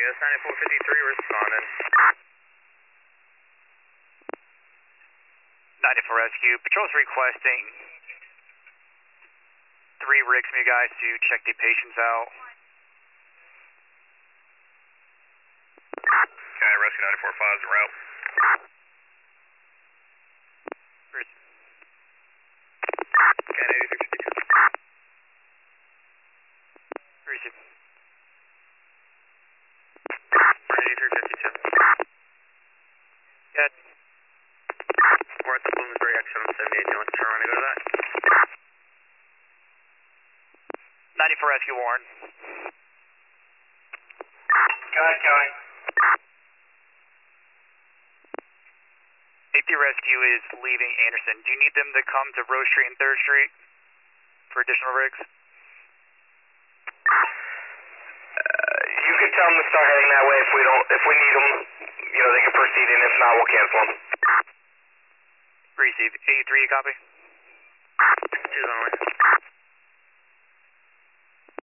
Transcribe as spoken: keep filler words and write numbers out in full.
Yes, ninety-four fifty-three responding. ninety-four Rescue. Patrol's requesting three rigs from you guys to check the patients out. Okay, Rescue ninety-four five is en route. Okay, eighty-three fifty-two. Receive. eighty-three fifty-two. Good. We're at the Bloomsbury X seven seventy-eight. Do you want to turn around and go to that? ninety-four Rescue Warren. Go ahead, County. eighty Rescue is leaving Anderson. Do you need them to come to Rose Street and third Street for additional rigs? Uh, you can tell them to start heading that way if we don't, if we need them, you know, they can proceed, and if not, we'll cancel them. Receive. eighty-three, you copy? Two's on the way.